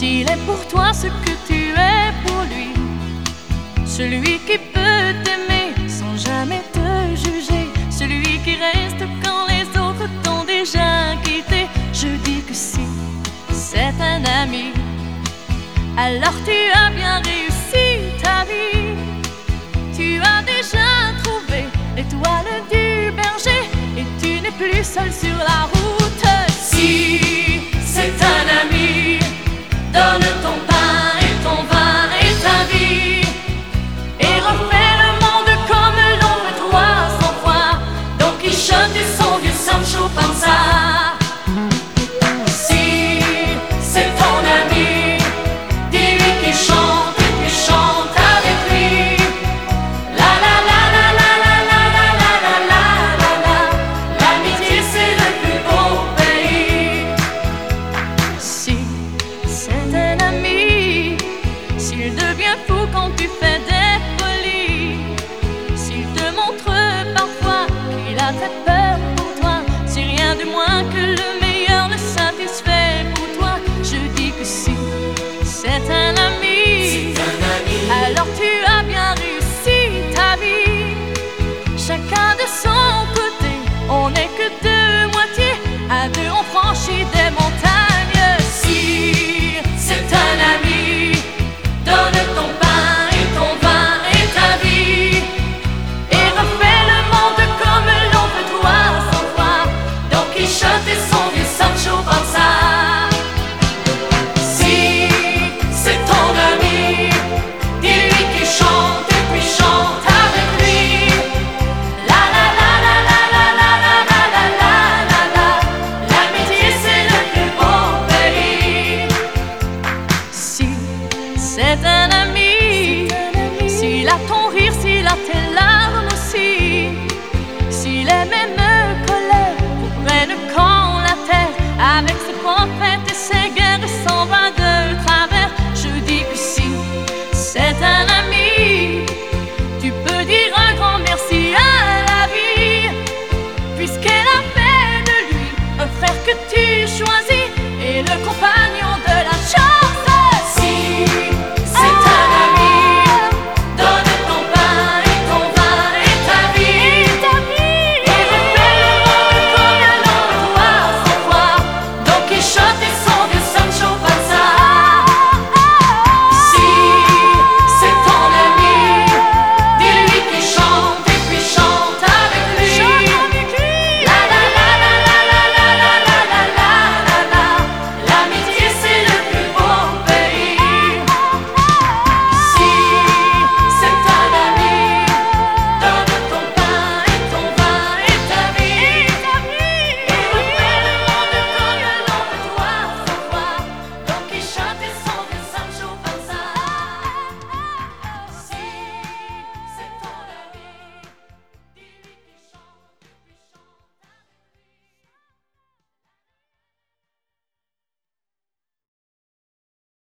S'il est pour toi ce que tu es pour lui, celui qui peut t'aimer sans jamais te juger, celui qui reste quand les autres t'ont déjà quitté, je dis que si c'est un ami, alors tu as bien réussi ta vie. Tu as déjà trouvé l'étoile du berger et tu n'es plus seul sur la route. Si c'est un ami, donne ton pain et ton vin et ta vie et refais le monde comme l'on fait 300 fois. Don Quichotte et son vieux Sancho Panza. Si c'est ton ami, dis-lui qu'il chante et tu chantes avec lui. La la la la la la la la la la la la la. L'amitié c'est le plus beau pays. Si c'est un ami, s'il devient fou quand tu fais des folies, s'il te montre parfois qu'il a très peur pour toi, c'est rien de moins que le meilleur le satisfait pour toi. Je dis que si c'est un ami, alors tu as bien réussi ta vie. Chacun de son côté, on n'est que deux.